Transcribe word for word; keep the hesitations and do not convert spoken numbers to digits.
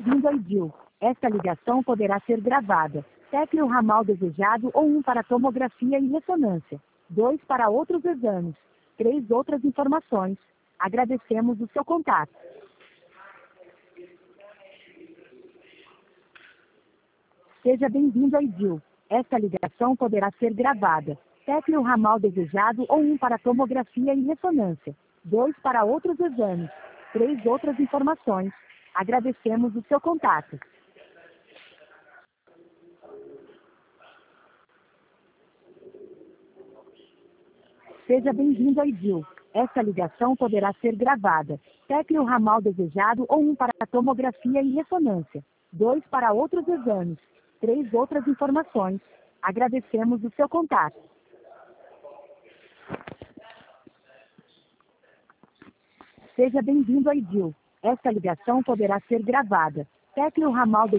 bem-vindo ao I D I L. Esta ligação poderá ser gravada. Tecle o ramal desejado ou um para tomografia e ressonância. dois para outros exames. três outras informações. Agradecemos o seu contato. Seja bem-vindo ao I D I L. Esta ligação poderá ser gravada. Tecle o ramal desejado ou um para tomografia e ressonância. dois para outros exames. três outras informações. Agradecemos o seu contato. Seja bem-vindo ao I D I L. Esta ligação poderá ser gravada. Tecle o ramal desejado ou um para tomografia e ressonância. dois para outros exames. três outras informações. Agradecemos o seu contato. Seja bem-vindo ao I D I L. Esta ligação poderá ser gravada. Tecle o ramal